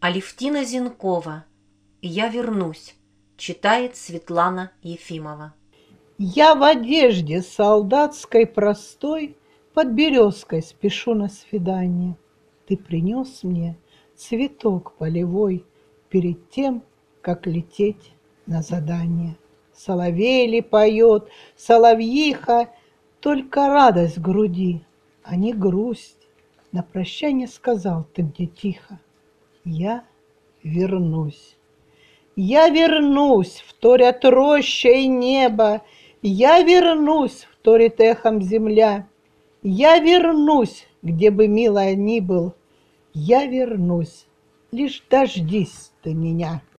Алевтина Зинкова «Я вернусь», читает Светлана Ефимова. Я в одежде солдатской простой Под березкой спешу на свидание. Ты принес мне цветок полевой Перед тем, как лететь на задание. Соловей ли поет, соловьиха, Только радость в груди, а не грусть. На прощанье сказал ты мне тихо: я вернусь. Я вернусь, вторят роща и небо, Я вернусь, вторит эхом земля. Я вернусь, где бы мило ни был, Я вернусь, лишь дождись ты меня.